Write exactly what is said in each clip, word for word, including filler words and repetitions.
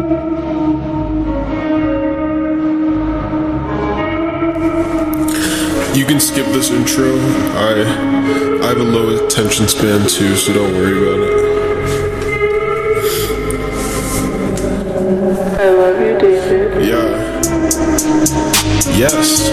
You can skip this intro. I I have a low attention span too, so don't worry about it. I love you, David. Yeah. Yes.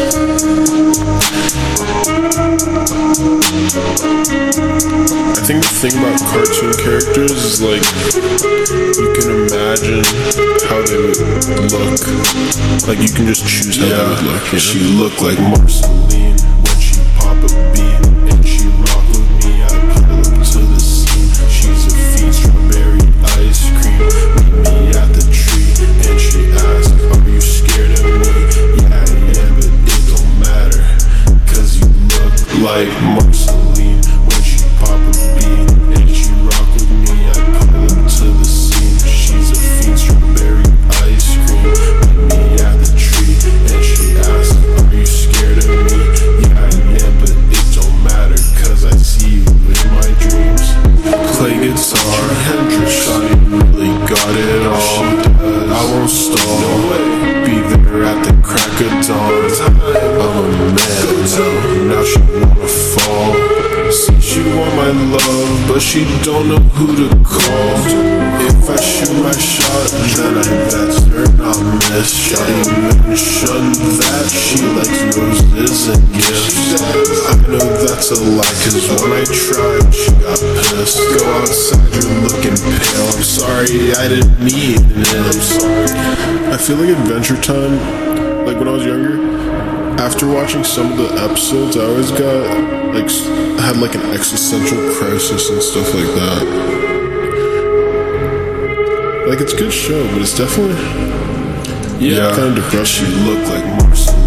I think the thing about cartoon characters is like you can imagine how they would look. Like you can just choose how Yeah, they would look. You know? she looked like Marceline when she pop a bean and she rock with me. I put her to the scene. She's a fiend, strawberry ice cream. Meet me at the tree and she asked, "Are you scared of me?" Yeah, yeah, but it don't matter, 'cause you look like Marceline when she pop a bean and she rock with me. I put her to the scene. She's a fiend, strawberry ice cream. Meet me at the tree and she asked, "Are you scared of me?" Yeah, yeah, but it don't matter, 'cause I see you in my dreams. Play guitar, Hendrix, Shawty really got it all. I won't stall, be there at the crack of dawn. I'm a man now, now she wanna fall. See, she want my love, but she don't know who to call. If I shoot my shot, then I best her not miss. Shawty mentioned that she likes roses and gifts. I know that's a lie, 'cause when I tried, she got pissed. Go outside, you're looking pale. I'm sorry, I didn't mean it. I'm sorry. I feel like Adventure Time, like when I was younger, after watching some of the episodes, I always got like s- had like an existential crisis and stuff like that. Like it's a good show, but it's definitely Yeah, kind of depressing. she looked like Marceline